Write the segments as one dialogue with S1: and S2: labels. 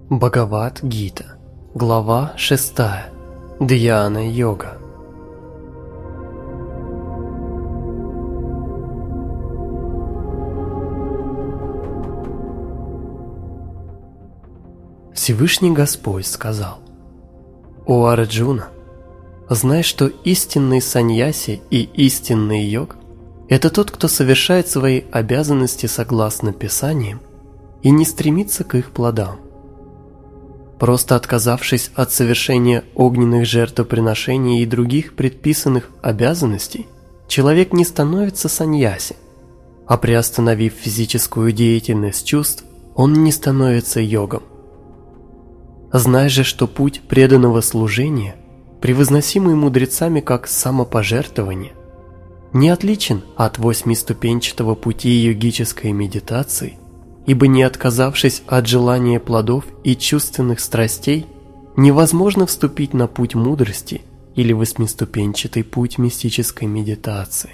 S1: Бхагавад-гита, глава 6. Дьяна-йога. Всевышний Господь сказал: «О Арджуна, знай, что истинный саньяси и истинный йог – это тот, кто совершает свои обязанности согласно Писаниям и не стремится к их плодам. Просто отказавшись от совершения огненных жертвоприношений и других предписанных обязанностей, человек не становится саньяси, а приостановив физическую деятельность чувств, он не становится йогом. Знай же, что путь преданного служения, превозносимый мудрецами как самопожертвование, не отличен от восьмиступенчатого пути йогической медитации, ибо не отказавшись от желания плодов и чувственных страстей, невозможно вступить на путь мудрости или восьмиступенчатый путь мистической медитации.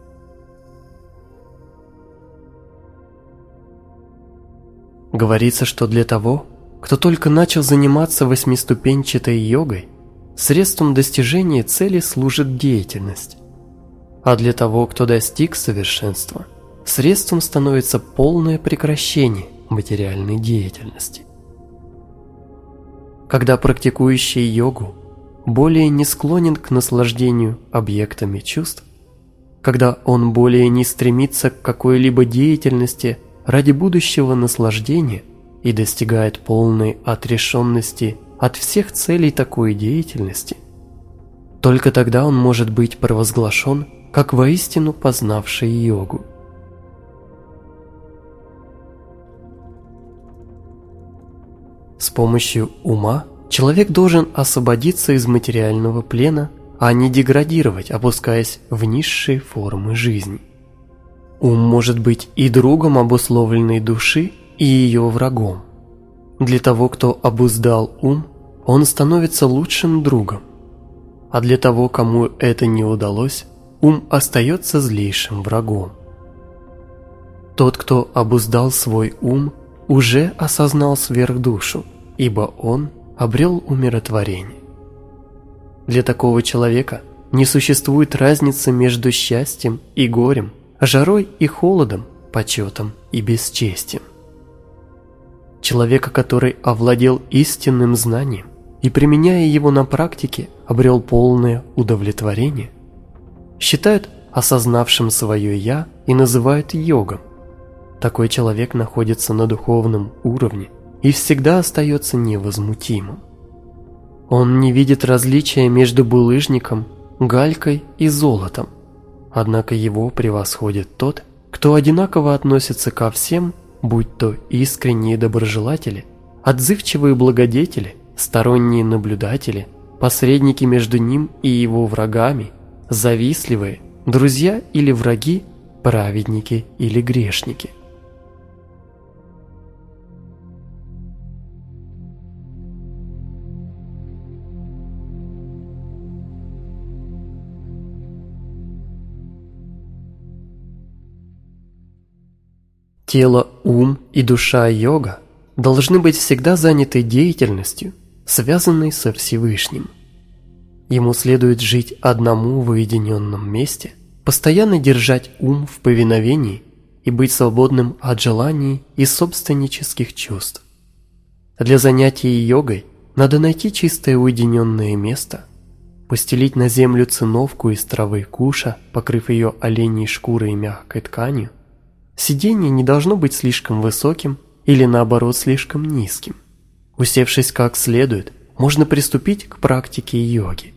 S1: Говорится, что для того, кто только начал заниматься восьмиступенчатой йогой, средством достижения цели служит деятельность, а для того, кто достиг совершенства, средством становится полное прекращение материальной деятельности. Когда практикующий йогу более не склонен к наслаждению объектами чувств, когда он более не стремится к какой-либо деятельности ради будущего наслаждения и достигает полной отрешенности от всех целей такой деятельности, только тогда он может быть провозглашен как воистину познавший йогу. С помощью ума человек должен освободиться из материального плена, а не деградировать, опускаясь в низшие формы жизни. Ум может быть и другом обусловленной души, и ее врагом. Для того, кто обуздал ум, он становится лучшим другом, а для того, кому это не удалось, ум остается злейшим врагом. Тот, кто обуздал свой ум, уже осознал сверхдушу, ибо он обрел умиротворение. Для такого человека не существует разницы между счастьем и горем, жарой и холодом, почетом и бесчестием. Человека, который овладел истинным знанием и, применяя его на практике, обрел полное удовлетворение, считают осознавшим свое «я» и называют йогом. Такой человек находится на духовном уровне и всегда остается невозмутимым. Он не видит различия между булыжником, галькой и золотом, однако его превосходит тот, кто одинаково относится ко всем, будь то искренние доброжелатели, отзывчивые благодетели, сторонние наблюдатели, посредники между ним и его врагами, завистливые, друзья или враги, праведники или грешники. Тело, ум и душа йога должны быть всегда заняты деятельностью, связанной со Всевышним. Ему следует жить одному в уединенном месте, постоянно держать ум в повиновении и быть свободным от желаний и собственнических чувств. Для занятий йогой надо найти чистое уединенное место, постелить на землю циновку из травы куша, покрыв ее оленьей шкурой и мягкой тканью. Сиденье не должно быть слишком высоким или наоборот слишком низким. Усевшись как следует, можно приступить к практике йоги.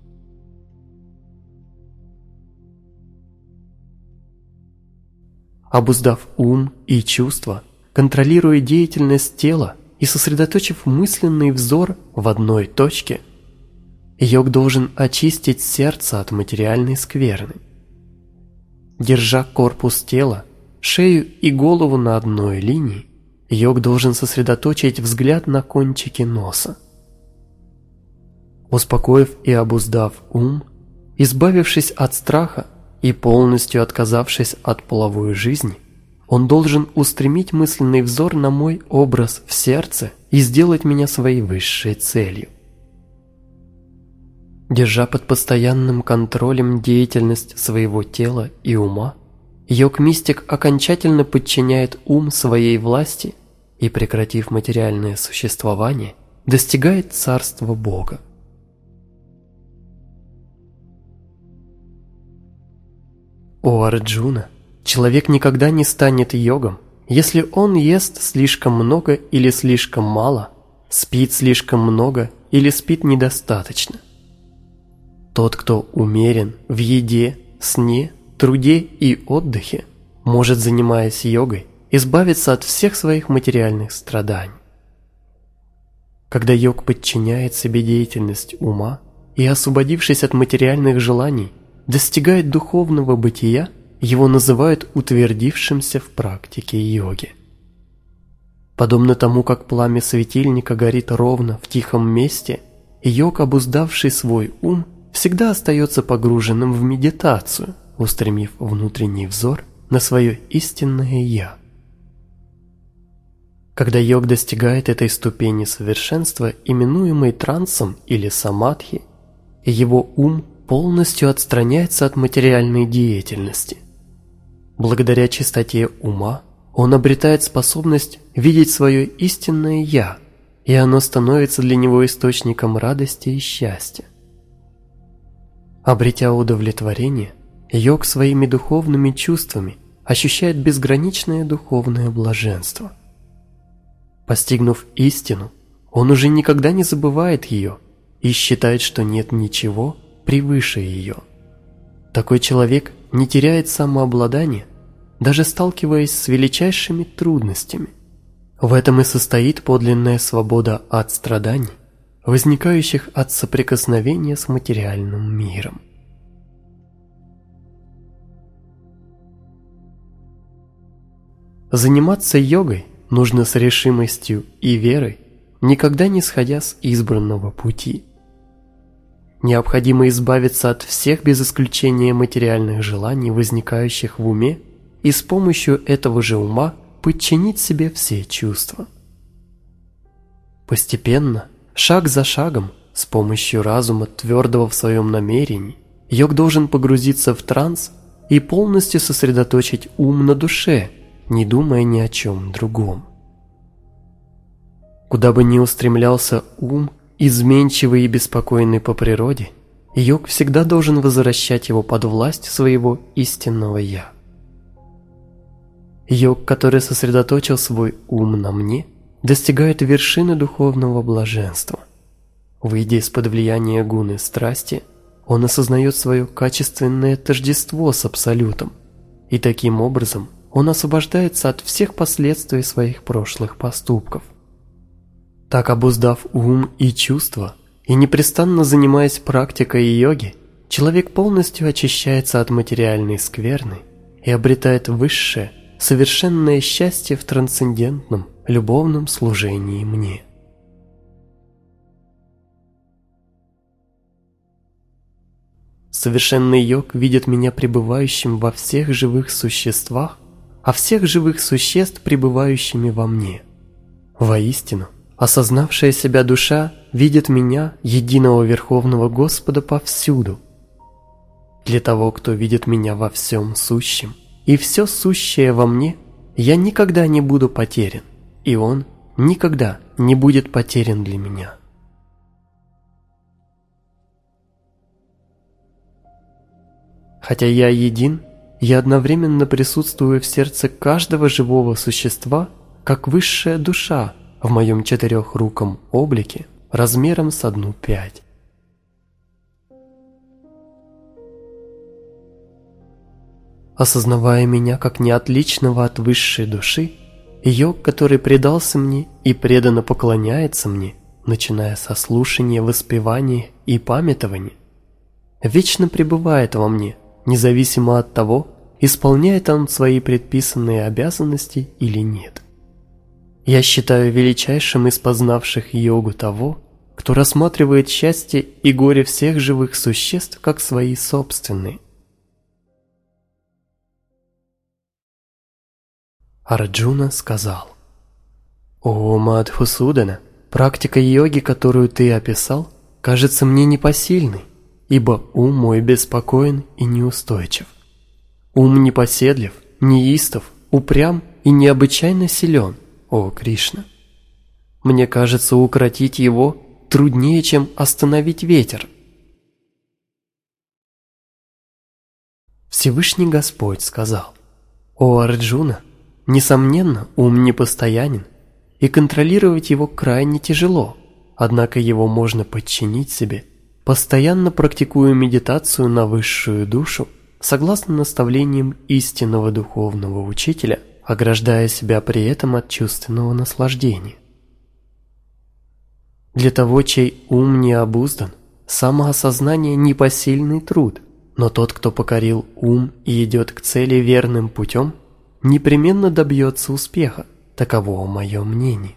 S1: Обуздав ум и чувства, контролируя деятельность тела и сосредоточив мысленный взор в одной точке, йог должен очистить сердце от материальной скверны. Держа корпус тела, шею и голову на одной линии, йог должен сосредоточить взгляд на кончике носа. Успокоив и обуздав ум, избавившись от страха и полностью отказавшись от половой жизни, он должен устремить мысленный взор на мой образ в сердце и сделать меня своей высшей целью. Держа под постоянным контролем деятельность своего тела и ума, йог-мистик окончательно подчиняет ум своей власти и, прекратив материальное существование, достигает царства Бога. О Арджуна, человек никогда не станет йогом, если он ест слишком много или слишком мало, спит слишком много или спит недостаточно. Тот, кто умерен в еде, сне, труде и отдыхе, может, занимаясь йогой, избавиться от всех своих материальных страданий. Когда йог подчиняет себе деятельность ума и, освободившись от материальных желаний, достигает духовного бытия, его называют утвердившимся в практике йоги. Подобно тому, как пламя светильника горит ровно в тихом месте, йог, обуздавший свой ум, всегда остается погруженным в медитацию, устремив внутренний взор на свое истинное «Я». Когда йог достигает этой ступени совершенства, именуемой трансом или самадхи, его ум полностью отстраняется от материальной деятельности. Благодаря чистоте ума он обретает способность видеть свое истинное «Я», и оно становится для него источником радости и счастья. Обретя удовлетворение, йог своими духовными чувствами ощущает безграничное духовное блаженство. Постигнув истину, он уже никогда не забывает ее и считает, что нет ничего превыше ее. Такой человек не теряет самообладания, даже сталкиваясь с величайшими трудностями. В этом и состоит подлинная свобода от страданий, возникающих от соприкосновения с материальным миром. Заниматься йогой нужно с решимостью и верой, никогда не сходя с избранного пути. Необходимо избавиться от всех без исключения материальных желаний, возникающих в уме, и с помощью этого же ума подчинить себе все чувства. Постепенно, шаг за шагом, с помощью разума, твердого в своем намерении, йог должен погрузиться в транс и полностью сосредоточить ум на душе, не думая ни о чем другом. Куда бы ни устремлялся ум, изменчивый и беспокойный по природе, йог всегда должен возвращать его под власть своего истинного «Я». Йог, который сосредоточил свой ум на мне, достигает вершины духовного блаженства. Выйдя из-под влияния гуны страсти, он осознает свое качественное тождество с Абсолютом, и таким образом он освобождается от всех последствий своих прошлых поступков. Так, обуздав ум и чувства и непрестанно занимаясь практикой йоги, человек полностью очищается от материальной скверны и обретает высшее, совершенное счастье в трансцендентном, любовном служении мне. Совершенный йог видит меня пребывающим во всех живых существах, а всех живых существ пребывающими во мне. Воистину, осознавшая себя душа видит меня, единого Верховного Господа, повсюду. Для того, кто видит меня во всем сущем, и все сущее во мне, я никогда не буду потерян, и он никогда не будет потерян для меня. Хотя я един, я одновременно присутствую в сердце каждого живого существа, как высшая душа в моем четырехруком облике размером с 1/5. Осознавая меня как неотличного от высшей души, йог, который предался мне и преданно поклоняется мне, начиная со слушания, воспевания и памятования, вечно пребывает во мне, независимо от того, исполняет он свои предписанные обязанности или нет. Я считаю величайшим из познавших йогу того, кто рассматривает счастье и горе всех живых существ как свои собственные. Арджуна сказал: «О Мадхусудана, практика йоги, которую ты описал, кажется мне непосильной, ибо ум мой беспокоен и неустойчив. Ум непоседлив, неистов, упрям и необычайно силен, о Кришна. Мне кажется, укротить его труднее, чем остановить ветер». Всевышний Господь сказал: «О Арджуна, несомненно, ум непостоянен, и контролировать его крайне тяжело, однако его можно подчинить себе, постоянно практикуя медитацию на высшую душу, согласно наставлениям истинного духовного учителя, ограждая себя при этом от чувственного наслаждения. Для того, чей ум не обуздан, самоосознание – непосильный труд, но тот, кто покорил ум и идет к цели верным путем, непременно добьется успеха, таково мое мнение».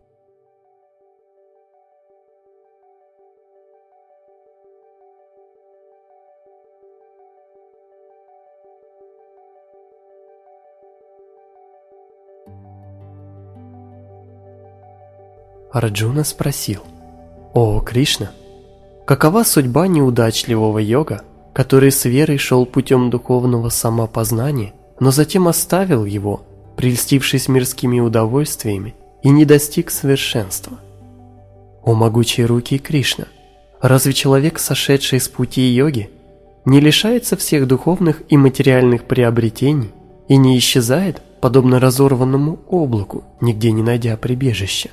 S1: Арджуна спросил: «О Кришна, какова судьба неудачливого йога, который с верой шел путем духовного самопознания, но затем оставил его, прельстившись мирскими удовольствиями, и не достиг совершенства? О могучие руки Кришна, разве человек, сошедший с пути йоги, не лишается всех духовных и материальных приобретений и не исчезает, подобно разорванному облаку, нигде не найдя прибежища?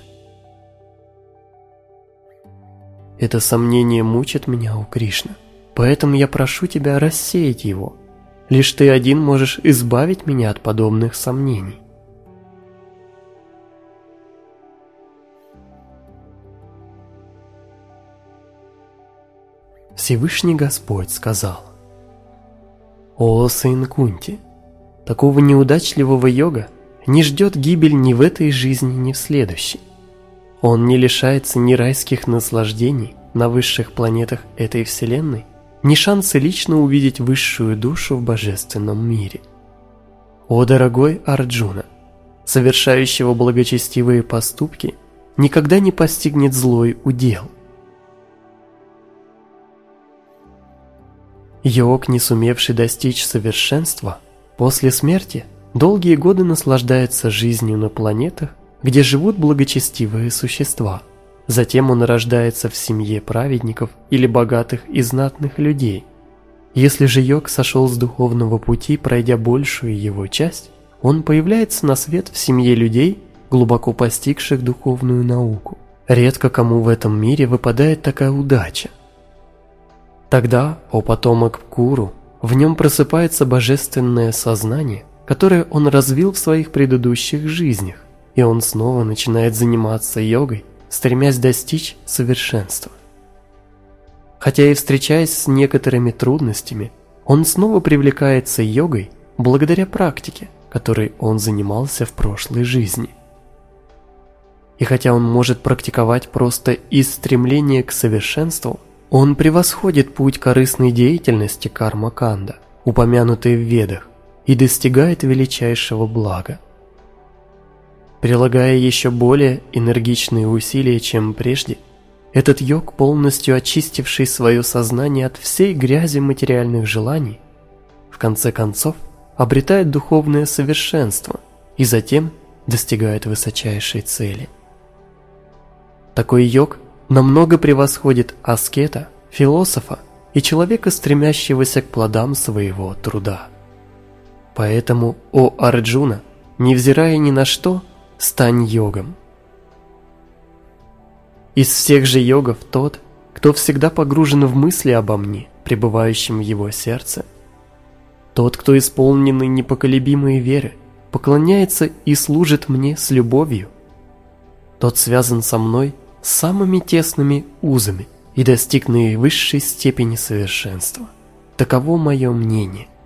S1: Это сомнение мучит меня, о Кришна, поэтому я прошу тебя рассеять его. Лишь ты один можешь избавить меня от подобных сомнений». Всевышний Господь сказал: «О сын Кунти, такого неудачливого йога не ждет гибель ни в этой жизни, ни в следующей. Он не лишается ни райских наслаждений на высших планетах этой вселенной, ни шанса лично увидеть высшую душу в божественном мире. О дорогой Арджуна, совершающего благочестивые поступки, никогда не постигнет злой удел. Йог, не сумевший достичь совершенства, после смерти долгие годы наслаждается жизнью на планетах, где живут благочестивые существа. Затем он рождается в семье праведников или богатых и знатных людей. Если же йог сошел с духовного пути, пройдя большую его часть, он появляется на свет в семье людей, глубоко постигших духовную науку. Редко кому в этом мире выпадает такая удача. Тогда, о потомок Куру, в нем просыпается божественное сознание, которое он развил в своих предыдущих жизнях, и он снова начинает заниматься йогой, стремясь достичь совершенства. Хотя и встречаясь с некоторыми трудностями, он снова привлекается йогой благодаря практике, которой он занимался в прошлой жизни. И хотя он может практиковать просто из стремления к совершенству, он превосходит путь корыстной деятельности карма-канда, упомянутый в Ведах, и достигает величайшего блага. Прилагая еще более энергичные усилия, чем прежде, этот йог, полностью очистивший свое сознание от всей грязи материальных желаний, в конце концов обретает духовное совершенство и затем достигает высочайшей цели. Такой йог намного превосходит аскета, философа и человека, стремящегося к плодам своего труда. Поэтому, о Арджуна, невзирая ни на что, стань йогом. Из всех же йогов тот, кто всегда погружен в мысли обо мне, пребывающем в его сердце, тот, кто исполненный непоколебимой веры, поклоняется и служит мне с любовью, тот связан со мной самыми тесными узами и достиг наивысшей степени совершенства. Таково мое мнение.